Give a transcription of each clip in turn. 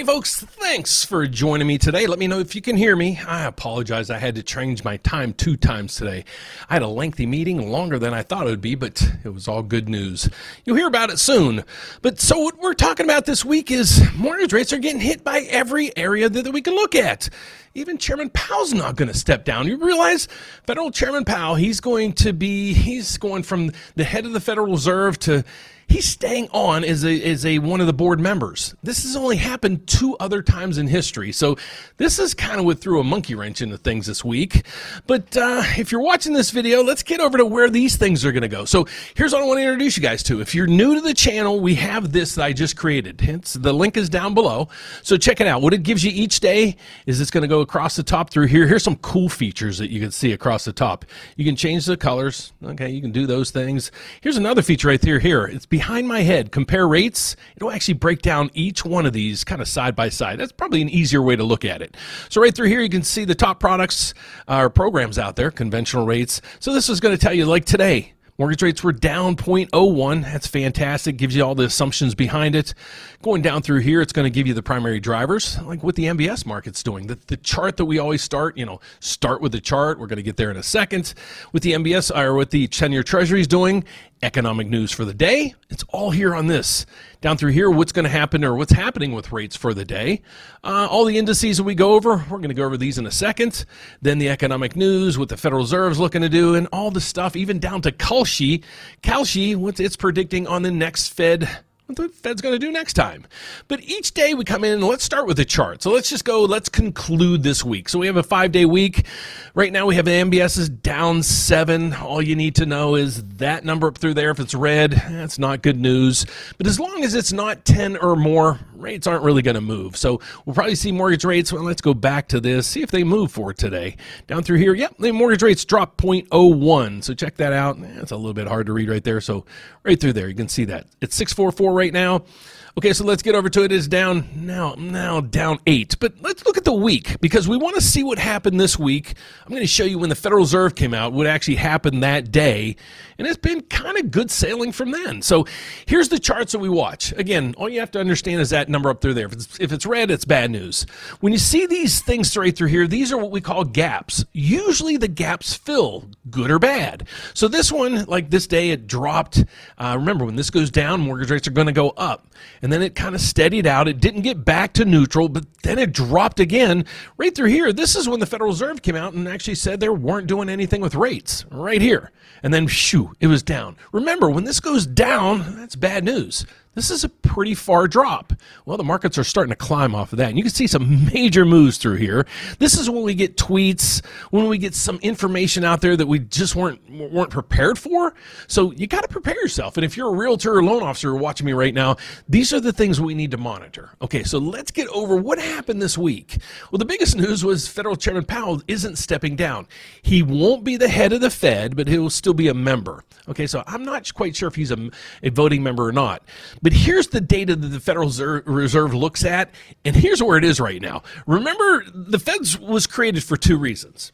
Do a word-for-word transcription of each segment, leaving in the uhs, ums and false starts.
folks, thanks for joining me today. Let me know if you can hear me. I apologize, I had to change my time two times today. I had a lengthy meeting, longer than I thought it would be, but it was all good news. You'll hear about it soon. But so what we're talking about this week is mortgage rates are getting hit by every area that, that we can look at. Even Chairman Powell's not going to step down. You realize Federal Chairman Powell, he's going to be, he's going from the head of the Federal Reserve to he's staying on as a, as a one of the board members. This has only happened two other times in history. So this is kind of what threw a monkey wrench into things this week. But uh, if you're watching this video, let's get over to where these things are going to go. So here's what I want to introduce you guys to. If you're new to the channel, we have this that I just created. It's, the link is down below. So check it out. What it gives you each day is it's going to go across the top through here. Here's some cool features that you can see across the top. You can change the colors. Okay, you can do those things. Here's another feature right there. Here, it's behind my head, compare rates. It'll actually break down each one of these kind of side by side. That's probably an easier way to look at it. So right through here, you can see the top products uh, or programs out there, conventional rates. So this is going to tell you, like today, mortgage rates were down zero point zero one. That's fantastic. Gives you all the assumptions behind it. Going down through here, it's going to give you the primary drivers, like what the M B S market's doing. The, the chart that we always start, you know, start with the chart. We're going to get there in a second. With the M B S, or what the ten-year Treasury's doing, economic news for the day. It's all here on this. Down through here, what's going to happen or what's happening with rates for the day. Uh, all the indices that we go over, we're going to go over these in a second. Then the economic news, what the Federal Reserve's looking to do, and all the stuff, even down to Kalshi. Kalshi, what it's predicting on the next Fed, what the Fed's going to do next time. But each day we come in, and let's start with the chart. So let's just go, let's conclude this week. So we have a five-day week. Right now we have the M B S is down seven. All you need to know is that number up through there. If it's red, that's not good news. But as long as it's not ten or more, rates aren't really going to move. So we'll probably see mortgage rates. Well, let's go back to this, see if they move for it today. Down through here, yep, the mortgage rates drop zero point zero one. So check that out. It's a little bit hard to read right there. So right through there, you can see that. It's six forty-four right now. Okay, so let's get over to it. It's down now, now down eight. But let's look at the week because we want to see what happened this week. I'm going to show you when the Federal Reserve came out, what actually happened that day. And it's been kind of good sailing from then. So here's the charts that we watch. Again, all you have to understand is that number up through there. If it's, if it's red, it's bad news. When you see these things right through here, these are what we call gaps. Usually the gaps fill, good or bad. So this one, like this day, it dropped. Uh, remember, when this goes down, mortgage rates are going to go up. And then it kind of steadied out. It didn't get back to neutral, but then it dropped again. Right through here, this is when the Federal Reserve came out and actually said they weren't doing anything with rates. Right here. And then, shoo, it was down. Remember, when this goes down, that's bad news. This is a pretty far drop. Well, the markets are starting to climb off of that. And you can see some major moves through here. This is when we get tweets, when we get some information out there that we just weren't weren't prepared for. So you got to prepare yourself. And if you're a realtor or loan officer watching me right now, these are the things we need to monitor. Okay, so let's get over what happened this week. Well, the biggest news was Federal Chairman Powell isn't stepping down. He won't be the head of the Fed, but he'll still be a member. Okay, so I'm not quite sure if he's a, a voting member or not. But here's the data that the Federal Reserve looks at, and here's where it is right now. Remember, the Fed was created for two reasons.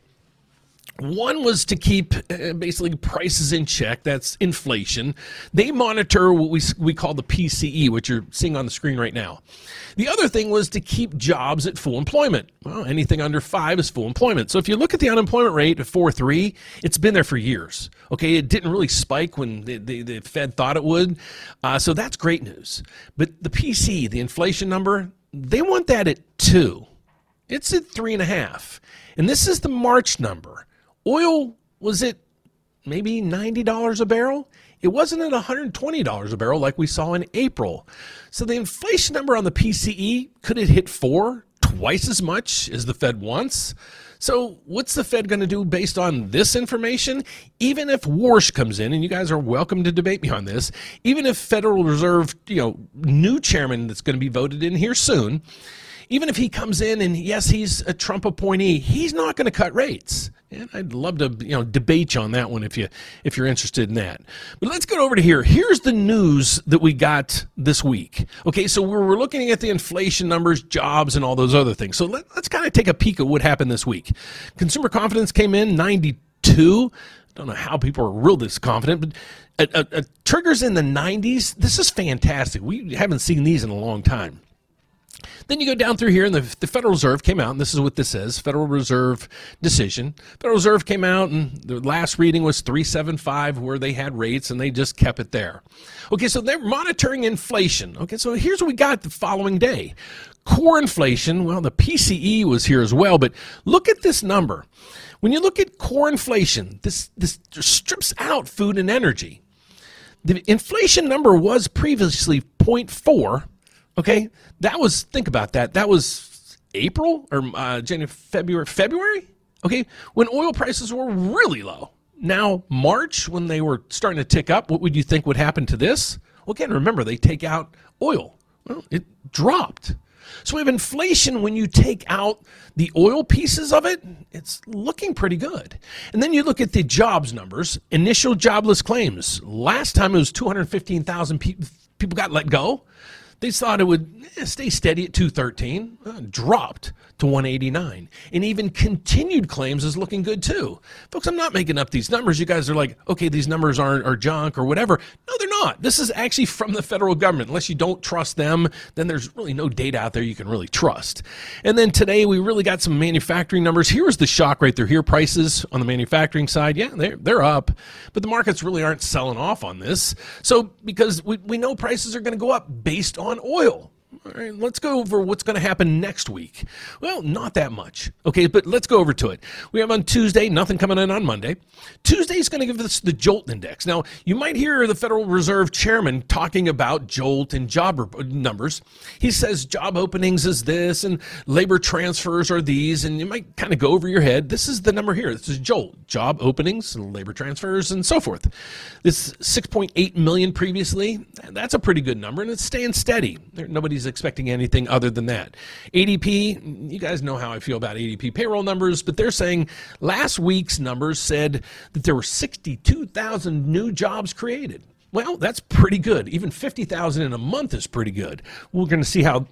One was to keep uh, basically prices in check. That's inflation. They monitor what we we call the P C E, which you're seeing on the screen right now. The other thing was to keep jobs at full employment. Well, anything under five is full employment. So if you look at the unemployment rate at four point three, it's been there for years. Okay, it didn't really spike when the, the, the Fed thought it would. Uh, so that's great news. But the P C E, the inflation number, they want that at two. It's at three and a half. And this is the March number. Oil was at maybe ninety dollars a barrel. It wasn't at one hundred twenty dollars a barrel like we saw in April. So the inflation number on the P C E, could it hit four, twice as much as the Fed wants? So what's the Fed going to do based on this information? Even if Warsh comes in, and you guys are welcome to debate me on this, even if Federal Reserve, you know, new chairman that's going to be voted in here soon, even if he comes in and yes, he's a Trump appointee, he's not going to cut rates. And I'd love to, you know, debate you on that one if you if you're interested in that. But let's go over to here. Here's the news that we got this week. Okay, so we're, we're looking at the inflation numbers, jobs, and all those other things. So let, let's kind of take a peek at what happened this week. Consumer confidence came in ninety-two. Don't know how people are real this confident, but a, a, a triggers in the nineties. This is fantastic. We haven't seen these in a long time. Then you go down through here, and the, the Federal Reserve came out, and this is what this says, Federal Reserve decision. Federal Reserve came out, and the last reading was three seventy-five, where they had rates, and they just kept it there. Okay, so they're monitoring inflation. Okay, so here's what we got the following day. Core inflation, well, the P C E was here as well, but look at this number. When you look at core inflation, this, this strips out food and energy. The inflation number was previously zero point four. Okay, that was, think about that. That was April or uh, January, February, February. Okay, when oil prices were really low. Now, March, when they were starting to tick up, what would you think would happen to this? Well, again, remember, they take out oil. Well, it dropped. So we have inflation when you take out the oil pieces of it, it's looking pretty good. And then you look at the jobs numbers, initial jobless claims. Last time it was two hundred fifteen thousand people, people got let go. They thought it would eh, stay steady at two thirteen, uh, dropped to one eighty-nine. And even continued claims is looking good too. Folks, I'm not making up these numbers. You guys are like, okay, these numbers aren't are junk or whatever. No, they're not. This is actually from the federal government. Unless you don't trust them, then there's really no data out there you can really trust. And then today we really got some manufacturing numbers. Here's the shock right there. Here, prices on the manufacturing side, yeah, they're, they're up. But the markets really aren't selling off on this. So because we, we know prices are going to go up based on oil. All right, let's go over what's going to happen next week. Well, not that much. Okay, but let's go over to it. We have on Tuesday, nothing coming in on Monday. Tuesday is going to give us the JOLT index. Now, you might hear the Federal Reserve Chairman talking about JOLT and job numbers. He says job openings is this and labor transfers are these, and you might kind of go over your head. This is the number here. This is JOLT, job openings, labor transfers, and so forth. This six point eight million previously, that's a pretty good number, and it's staying steady. There, nobody's expecting anything other than that. A D P, you guys know how I feel about A D P payroll numbers, but they're saying last week's numbers said that there were sixty-two thousand new jobs created. Well, that's pretty good. Even fifty thousand in a month is pretty good. We're going to see how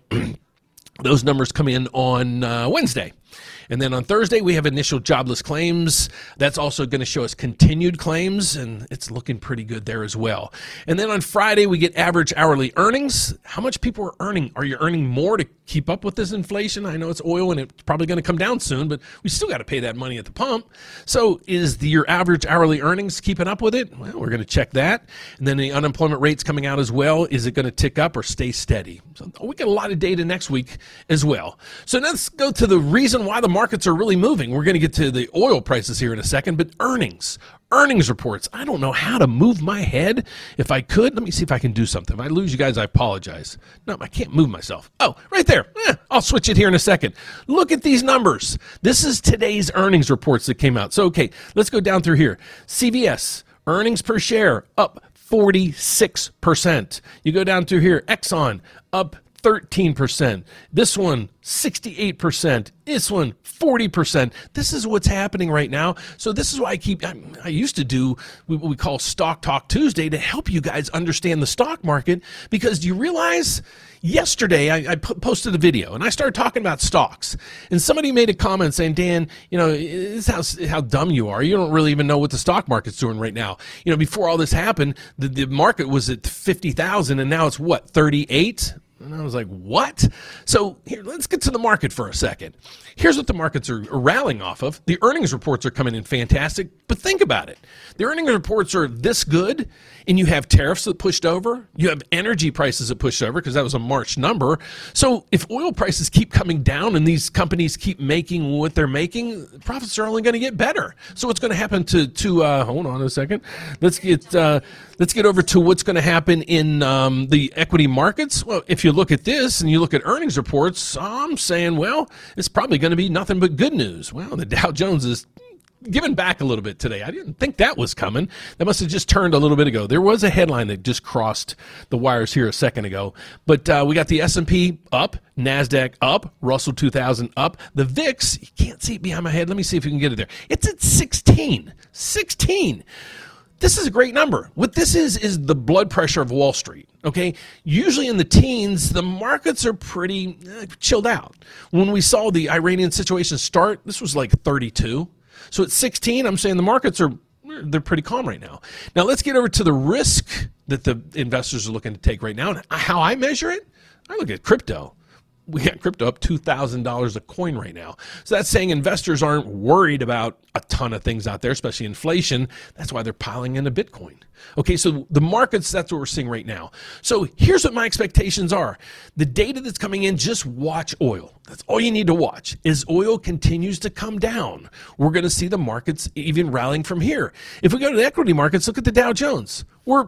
those numbers come in on uh, Wednesday. And then on Thursday, we have initial jobless claims. That's also going to show us continued claims, and it's looking pretty good there as well. And then on Friday, we get average hourly earnings. How much people are earning? Are you earning more to keep up with this inflation? I know it's oil, and it's probably going to come down soon, but we still got to pay that money at the pump. So is the, your average hourly earnings keeping up with it? Well, we're going to check that. And then the unemployment rate's coming out as well. Is it going to tick up or stay steady? So we get a lot of data next week as well. So let's go to the reason why the markets are really moving. We're going to get to the oil prices here in a second, but earnings, earnings reports. I don't know how to move my head. If I could, let me see if I can do something. If I lose you guys, I apologize. No, I can't move myself. Oh, right there. Eh, I'll switch it here in a second. Look at these numbers. This is today's earnings reports that came out. So, okay, let's go down through here. C V S, earnings per share, up forty-six percent. You go down through here, Exxon, up thirteen percent. This one, sixty-eight percent. This one, forty percent. This is what's happening right now. So this is why I keep, I, I used to do what we call Stock Talk Tuesday to help you guys understand the stock market, because do you realize yesterday I, I posted a video and I started talking about stocks, and somebody made a comment saying, Dan, you know, this is how, how dumb you are. You don't really even know what the stock market's doing right now. You know, before all this happened, the, the market was at fifty thousand and now it's what, thirty-eight? And I was like, what? So here, let's get to the market for a second. Here's what the markets are rallying off of. The earnings reports are coming in fantastic, but think about it. The earnings reports are this good, and you have tariffs that pushed over. You have energy prices that pushed over because that was a March number. So if oil prices keep coming down and these companies keep making what they're making, profits are only going to get better. So what's going to happen to, to uh, hold on a second. Let's get, uh, let's get over to what's going to happen in um, the equity markets. Well, if you look at this and you look at earnings reports, I'm saying, well, it's probably going to be nothing but good news. Well, the Dow Jones is giving back a little bit today. I didn't think that was coming. That must have just turned a little bit ago. There was a headline that just crossed the wires here a second ago. But uh, we got the S and P up, NASDAQ up, Russell two thousand up. The V I X, you can't see it behind my head. Let me see if you can get it there. It's at sixteen. sixteen. This is a great number. What this is, is the blood pressure of Wall Street, okay? Usually in the teens, the markets are pretty uh, chilled out. When we saw the Iranian situation start, this was like thirty-two. So at sixteen, I'm saying the markets are, they're pretty calm right now. Now let's get over to the risk that the investors are looking to take right now. And how I measure it, I look at crypto. we got crypto up two thousand dollars a coin right now. So that's saying investors aren't worried about a ton of things out there, especially inflation. That's why they're piling into Bitcoin. Okay, so the markets, that's what we're seeing right now. So here's what my expectations are. The data that's coming in, just watch oil. That's all you need to watch. As oil continues to come down, we're going to see the markets even rallying from here. If we go to the equity markets, look at the Dow Jones. We're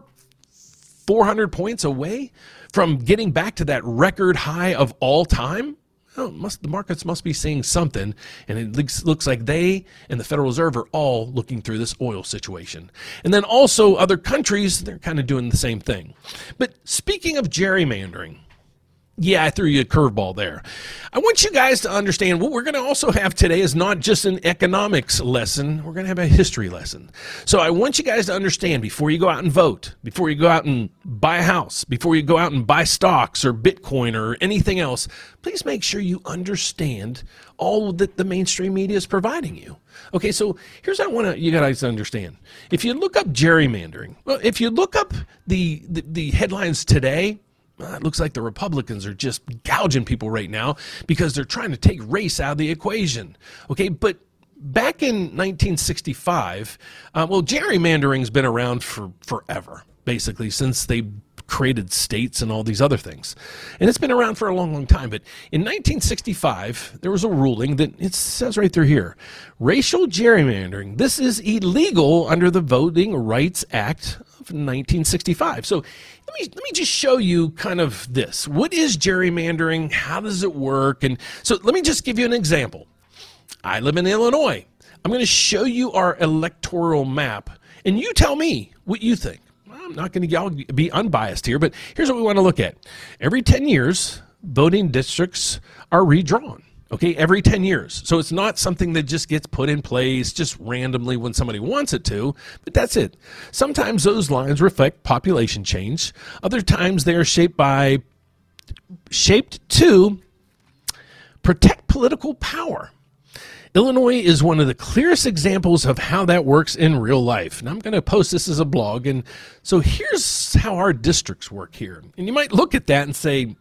four hundred points away from getting back to that record high of all time. Oh, must, the markets must be seeing something, and it looks, looks like they and the Federal Reserve are all looking through this oil situation. And then also other countries, they're kind of doing the same thing. But speaking of gerrymandering, yeah, I threw you a curveball there. I want you guys to understand what we're going to also have today is not just an economics lesson. We're going to have a history lesson. So I want you guys to understand before you go out and vote, before you go out and buy a house, before you go out and buy stocks or Bitcoin or anything else, please make sure you understand all that the mainstream media is providing you. Okay, so here's what I want you guys to understand. If you look up gerrymandering, well, if you look up the, the, the headlines today, Uh, it looks like the Republicans are just gouging people right now because they're trying to take race out of the equation. Okay, but back in nineteen sixty-five, uh, well, gerrymandering's been around for forever, basically, since they created states and all these other things. And it's been around for a long, long time. But in nineteen sixty-five, there was a ruling that it says right through here, racial gerrymandering, this is illegal under the Voting Rights Act of nineteen sixty-five. So let me let me just show you kind of this. What is gerrymandering? How does it work? And so let me just give you an example. I live in Illinois. I'm going to show you our electoral map, and you tell me what you think. I'm not going to be unbiased here, but here's what we want to look at. Every ten years, voting districts are redrawn. Okay, every ten years. So it's not something that just gets put in place just randomly when somebody wants it to, but that's it. Sometimes those lines reflect population change. Other times they are shaped by, shaped to protect political power. Illinois is one of the clearest examples of how that works in real life. And I'm going to post this as a blog. And so here's how our districts work here. And you might look at that and say,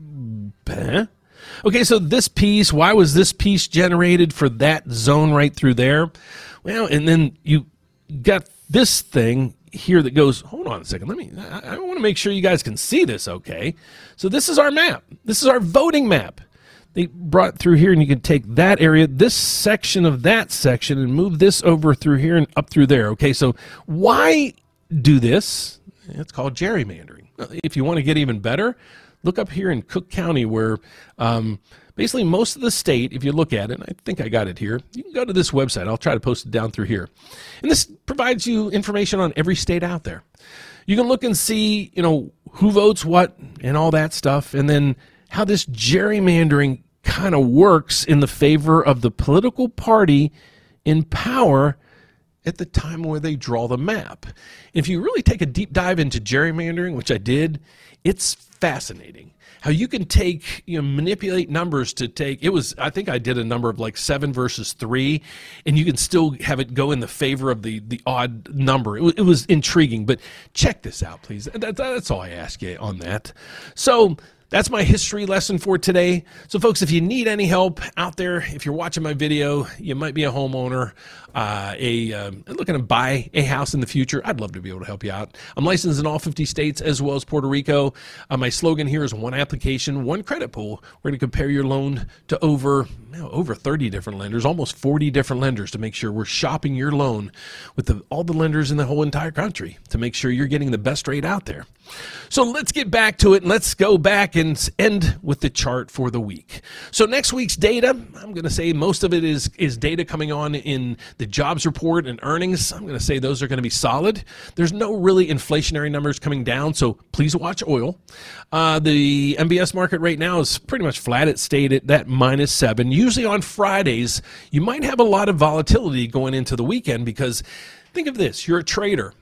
huh? Okay, so this piece, why was this piece generated for that zone right through there? Well, and then you got this thing here that goes, hold on a second, let me, I, I want to make sure you guys can see this, okay? So this is our map. This is our voting map. They brought through here, and you can take that area, this section of that section, and move this over through here and up through there, okay? So why do this? It's called gerrymandering. If you want to get even better, look up here in Cook County where um, basically most of the state, if you look at it, I think I got it here, you can go to this website. I'll try to post it down through here. And this provides you information on every state out there. You can look and see, you know, who votes what and all that stuff, and then how this gerrymandering kind of works in the favor of the political party in power at the time where they draw the map. If you really take a deep dive into gerrymandering, which I did, it's fascinating how you can take, you know, manipulate numbers to take, it was, I think I did a number of like seven versus three, and you can still have it go in the favor of the, the odd number. It was, it was intriguing, but check this out, please. That, that's all I ask you on that. So that's my history lesson for today. So folks, if you need any help out there, if you're watching my video, you might be a homeowner, uh, a uh, looking to buy a house in the future, I'd love to be able to help you out. I'm licensed in all fifty states as well as Puerto Rico. Uh, my slogan here is one application, one credit pool. We're going to compare your loan to over, you know, over thirty different lenders, almost forty different lenders, to make sure we're shopping your loan with the, all the lenders in the whole entire country to make sure you're getting the best rate out there. So let's get back to it, and let's go back and end with the chart for the week. So next week's data, I'm going to say most of it is, is data coming on in the jobs report and earnings. I'm going to say those are going to be solid. There's no really inflationary numbers coming down, so please watch oil. Uh, the M B S market right now is pretty much flat. It stayed at that minus seven. Usually on Fridays, you might have a lot of volatility going into the weekend because think of this, you're a trader.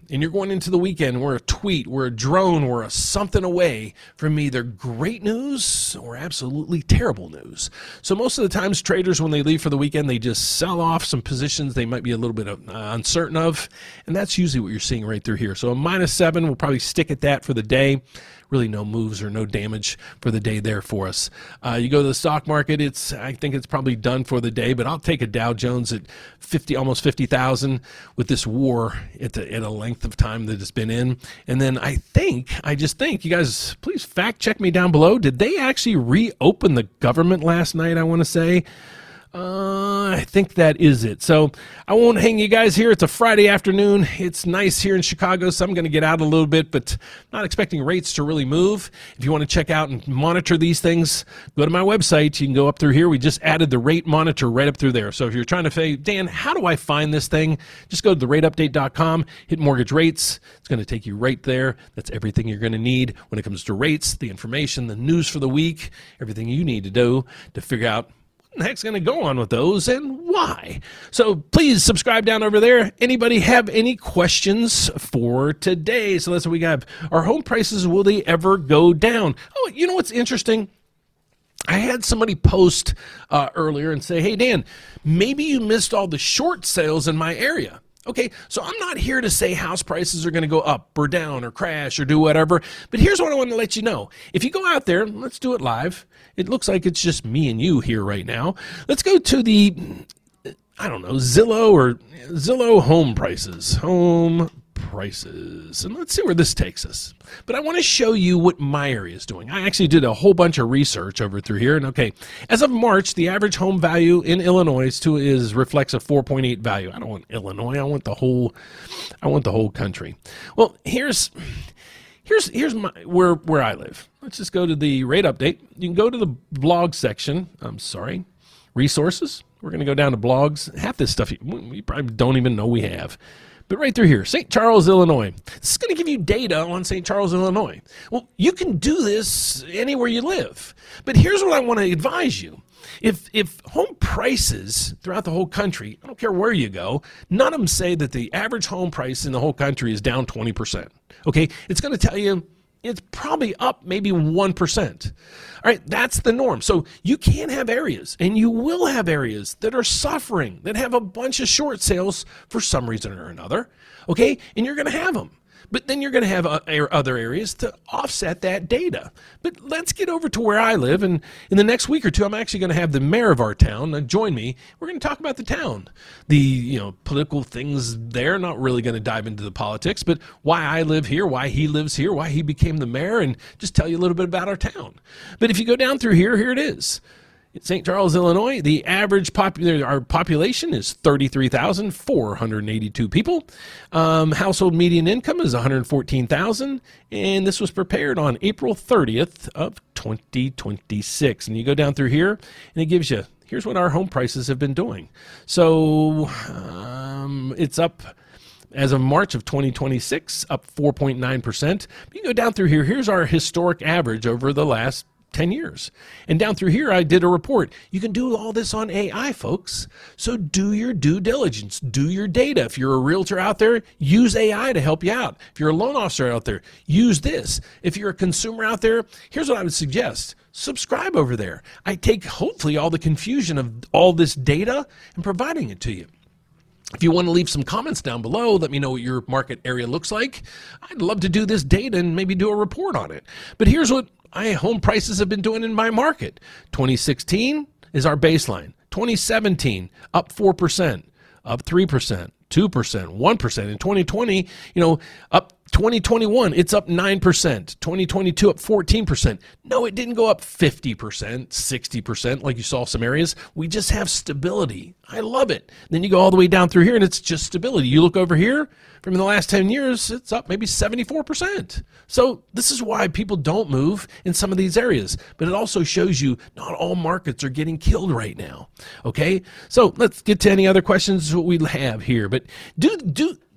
and you're going into the weekend, we're a tweet, we're a drone, we're a something away from either great news or absolutely terrible news. So most of the times traders, when they leave for the weekend, they just sell off some positions they might be a little bit uh, uncertain of, and that's usually what you're seeing right through here. So a minus seven, we'll probably stick at that for the day. Really no moves or no damage for the day there for us. Uh, you go to the stock market, it's I think it's probably done for the day, but I'll take a Dow Jones at fifty, almost fifty thousand with this war at, the, at a length of time that it's been in. And then I think, I just think, you guys, please fact check me down below. Did they actually reopen the government last night, I want to say? Uh, I think that is it. So I won't hang you guys here. It's a Friday afternoon. It's nice here in Chicago, so I'm going to get out a little bit, but not expecting rates to really move. If you want to check out and monitor these things, go to my website. You can go up through here. We just added the rate monitor right up through there. So if you're trying to say, Dan, how do I find this thing? Just go to the rate update dot com, hit mortgage rates. It's going to take you right there. That's everything you're going to need when it comes to rates, the information, the news for the week, everything you need to do to figure out the heck's going to go on with those and why. So please subscribe down over there. Anybody have any questions for today? So that's what we got. Our home prices, will they ever go down? Oh, you know what's interesting? I had somebody post uh, earlier and say, hey, Dan, maybe you missed all the short sales in my area. Okay, so I'm not here to say house prices are going to go up or down or crash or do whatever, but here's what I want to let you know. If you go out there, let's do it live. It looks like it's just me and you here right now. Let's go to the, I don't know, Zillow or Zillow home prices. Home prices. And let's see where this takes us. But I want to show you what my area is doing. I actually did a whole bunch of research over through here. And okay, as of March, the average home value in Illinois to is reflects a four point eight value. I don't want Illinois. I want the whole I want the whole country. Well, here's here's here's my where where I live. Let's just go to the rate update. You can go to the blog section. I'm sorry. Resources. We're going to go down to blogs. Half this stuff we probably don't even know we have. But right through here, Saint Charles, Illinois. This is going to give you data on Saint Charles, Illinois. Well, you can do this anywhere you live. But here's what I want to advise you. If if home prices throughout the whole country, I don't care where you go, none of them say that the average home price in the whole country is down twenty percent. Okay? It's going to tell you it's probably up maybe one percent. All right, that's the norm. So you can have areas, and you will have areas that are suffering, that have a bunch of short sales for some reason or another, okay? And you're going to have them. But then you're going to have uh, other areas to offset that data. But let's get over to where I live, and in the next week or two, I'm actually going to have the mayor of our town uh, join me. We're going to talk about the town, the you know political things there. Not really going to dive into the politics, but why I live here, why he lives here, why he became the mayor, and just tell you a little bit about our town. But if you go down through here, here it is. Saint Charles, Illinois, the average popu- our population is thirty-three thousand four hundred eighty-two people. Um, household median income is one hundred fourteen thousand, and this was prepared on April thirtieth of twenty twenty-six. And you go down through here, and it gives you, here's what our home prices have been doing. So um, it's up, as of March of twenty twenty-six, up four point nine percent. You go down through here, here's our historic average over the last ten years. And down through here, I did a report. You can do all this on A I, folks. So do your due diligence. Do your data. If you're a realtor out there, use A I to help you out. If you're a loan officer out there, use this. If you're a consumer out there, here's what I would suggest. Subscribe over there. I take, hopefully, all the confusion of all this data and providing it to you. If you want to leave some comments down below, let me know what your market area looks like. I'd love to do this data and maybe do a report on it. But here's what I, home prices have been doing in my market. twenty sixteen is our baseline. twenty seventeen, up four percent, up three percent, two percent, one percent. In twenty twenty, you know, up twenty twenty-one, it's up nine percent. twenty twenty-two, up fourteen percent. No, it didn't go up fifty percent, sixty percent like you saw some areas. We just have stability. I love it. Then you go all the way down through here, and it's just stability. You look over here, from the last ten years, it's up maybe seventy-four percent. So this is why people don't move in some of these areas. But it also shows you not all markets are getting killed right now. Okay? So let's get to any other questions what we have here. But do do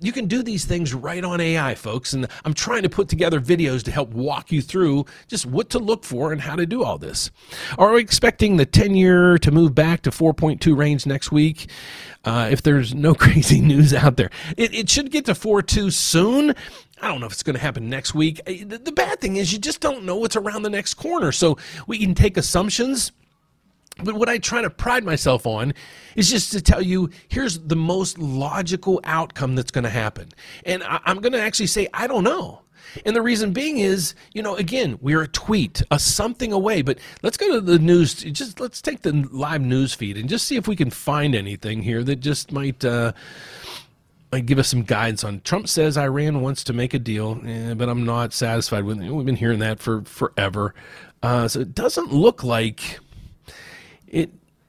you can do these things right on A I, folks. And I'm trying to put together videos to help walk you through just what to look for and how to do all this. Are we expecting the ten-year to move back to four point two range next week? Uh, if there's no crazy news out there, it, it should get to four point two soon. I don't know if it's going to happen next week. The, the bad thing is you just don't know what's around the next corner. So we can take assumptions. But what I try to pride myself on is just to tell you, here's the most logical outcome that's going to happen. And I, I'm going to actually say, I don't know. And the reason being is, you know, again, we're a tweet, a something away. But let's go to the news. Just let's take the live news feed and just see if we can find anything here that just might, uh, might give us some guidance on. Trump says Iran wants to make a deal, eh, but I'm not satisfied with it. We've been hearing that for forever. Uh, so it doesn't look like... It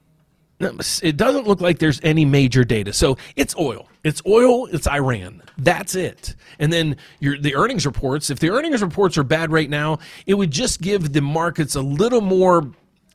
it doesn't look like there's any major data. So it's oil. It's oil. It's Iran. That's it. And then your the earnings reports. If the earnings reports are bad right now, it would just give the markets a little more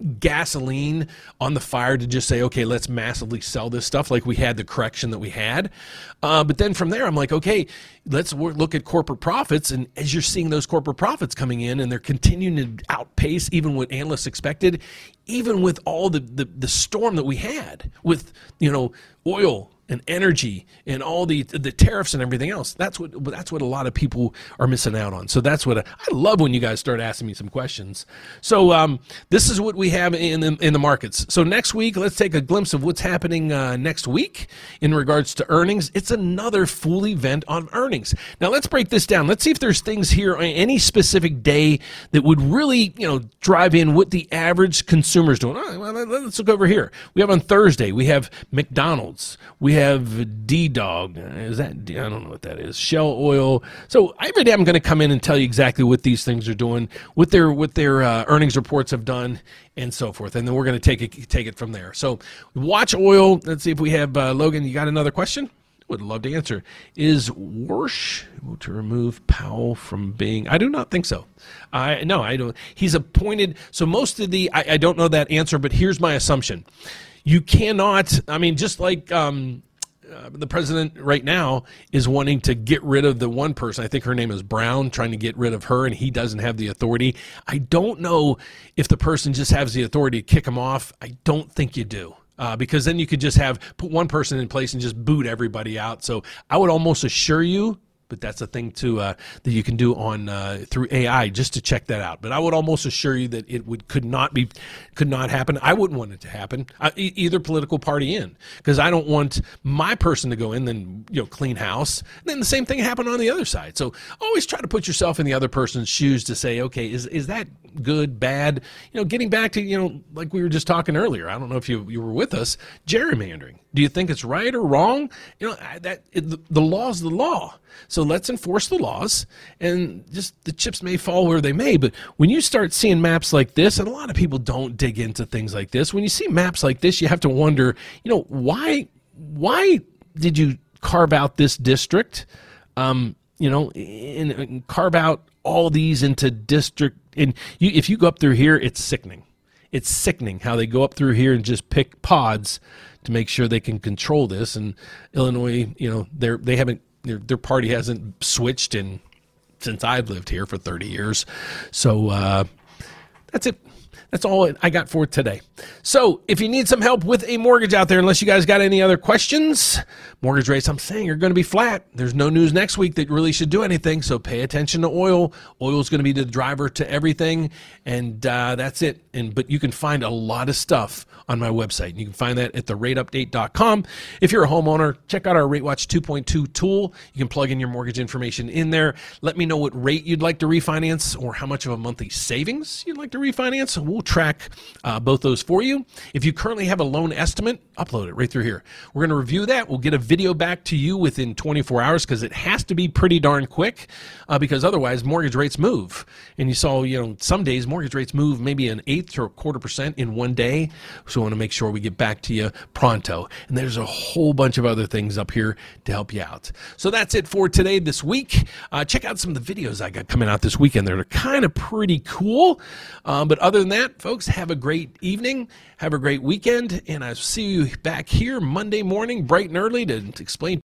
gasoline on the fire to just say, okay, let's massively sell this stuff like we had the correction that we had. Uh, but then from there, I'm like, okay, let's look at corporate profits. And as you're seeing those corporate profits coming in and they're continuing to outpace even what analysts expected, even with all the, the, the storm that we had with, you know, oil and energy and all the the tariffs and everything else. That's what that's what a lot of people are missing out on. So that's what I, I love when you guys start asking me some questions. So um, this is what we have in the, in the markets. So next week, let's take a glimpse of what's happening uh, next week in regards to earnings. It's another full event on earnings. Now let's break this down. Let's see if there's things here on any specific day that would really, you know, drive in what the average consumer is doing. All right, well, let's look over here. We have on Thursday, we have McDonald's. We have D-Dog. Is that, I don't know what that is. Shell Oil. So every day I'm going to come in and tell you exactly what these things are doing, what their what their uh, earnings reports have done, and so forth. And then we're going to take it take it from there. So watch oil. Let's see if we have uh, Logan. You got another question? Would love to answer. Is Warsh able to remove Powell from being? I do not think so. I no, I don't. He's appointed. So most of the I, I don't know that answer, but here's my assumption. You cannot. I mean, just like. Um, Uh, the president right now is wanting to get rid of the one person. I think her name is Brown, trying to get rid of her, and he doesn't have the authority. I don't know if the person just has the authority to kick him off. I don't think you do. Uh, because then you could just have put one person in place and just boot everybody out. So I would almost assure you, but that's a thing to uh, that you can do on uh, through A I just to check that out. But I would almost assure you that it would could not be could not happen. I wouldn't want it to happen. Uh, e- either political party in, because I don't want my person to go in, then you know clean house. And then the same thing happened on the other side. So always try to put yourself in the other person's shoes to say, okay, is is that good, bad? You know, getting back to you know like we were just talking earlier. I don't know if you you were with us. Gerrymandering. Do you think it's right or wrong? You know that it, the, the law is the law. So let's enforce the laws, and just the chips may fall where they may. But when you start seeing maps like this, and a lot of people don't dig into things like this, when you see maps like this, you have to wonder, you know, why why did you carve out this district? Um, you know, and, and carve out all these into district. And you, if you go up through here, it's sickening. It's sickening how they go up through here and just pick pods to make sure they can control this. And Illinois, you know, they're they haven't. Their, their party hasn't switched in since I've lived here for thirty years. So uh, that's it. That's all I got for today. So if you need some help with a mortgage out there, unless you guys got any other questions, mortgage rates, I'm saying, are going to be flat. There's no news next week that really should do anything. So pay attention to oil. Oil is going to be the driver to everything. And uh, that's it. And But you can find a lot of stuff on my website. You can find that at the rate update dot com. If you're a homeowner, check out our RateWatch two point two tool. You can plug in your mortgage information in there. Let me know what rate you'd like to refinance or how much of a monthly savings you'd like to refinance. We'll track uh, both those for you. If you currently have a loan estimate, upload it right through here. We're going to review that. We'll get a video back to you within twenty-four hours because it has to be pretty darn quick uh, because otherwise mortgage rates move. And you saw, you know, some days mortgage rates move maybe an eighth or a quarter percent in one day. So we want to make sure we get back to you pronto. And there's a whole bunch of other things up here to help you out. So that's it for today, this week. Uh, check out some of the videos I got coming out this weekend. They're kind of pretty cool. Um, but other than that, folks, have a great evening. Have a great weekend. And I'll see you back here Monday morning, bright and early, to explain